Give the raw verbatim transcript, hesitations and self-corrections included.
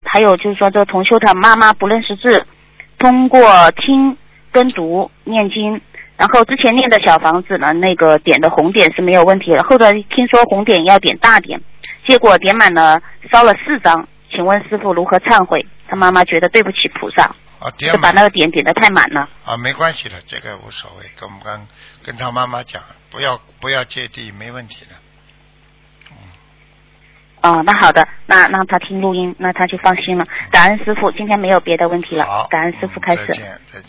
还有就是说这个同修他妈妈不认识字，通过听跟读念经，然后之前念的小房子呢，那个点的红点是没有问题的，后来听说红点要点大点，结果点满了烧了四张，请问师父如何忏悔？他妈妈觉得对不起菩萨， 啊，点就把那个点点得太满了。 啊，没关系的，这个无所谓，跟我们跟跟他妈妈讲，不要不要芥蒂，没问题的。 哦，那好的，那让他听录音，那他就放心了。感恩师父，今天没有别的问题了。 好， 感恩师父开始。 再见，再见。